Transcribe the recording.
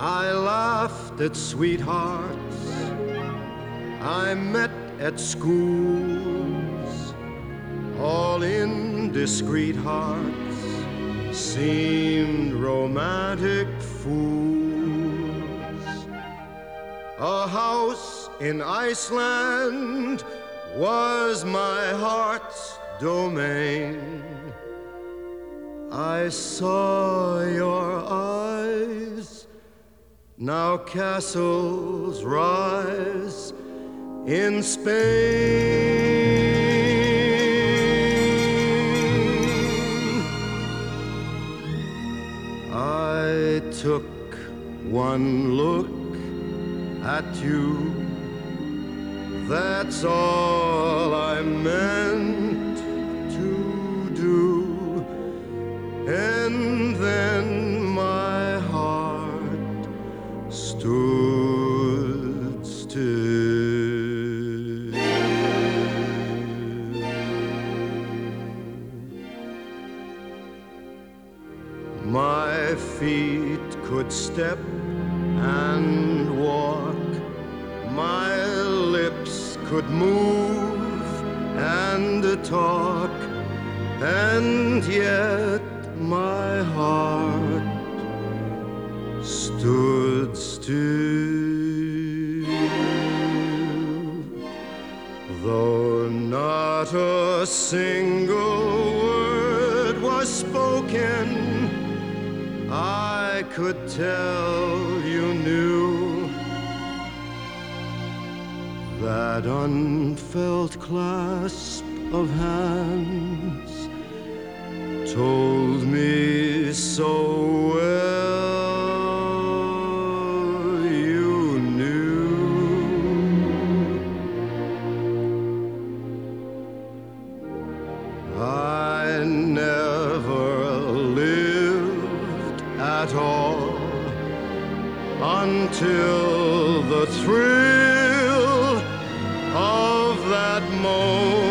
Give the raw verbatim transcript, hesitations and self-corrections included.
I laughed at sweethearts I met at schools. All indiscreet hearts seemed romantic fools. A house in Iceland was my heart's domain. I saw your eyes, now castles rise in Spain. I took one look at you, that's all I meant to do. And then my heart stood still. My feet could step and walk, my lips could move and talk, and yet my heart stood still. Though not a single word was spoken, I could tell you knew that unfelt clasp of hands told me so well you knew. I never lived at all until the thrill of that moment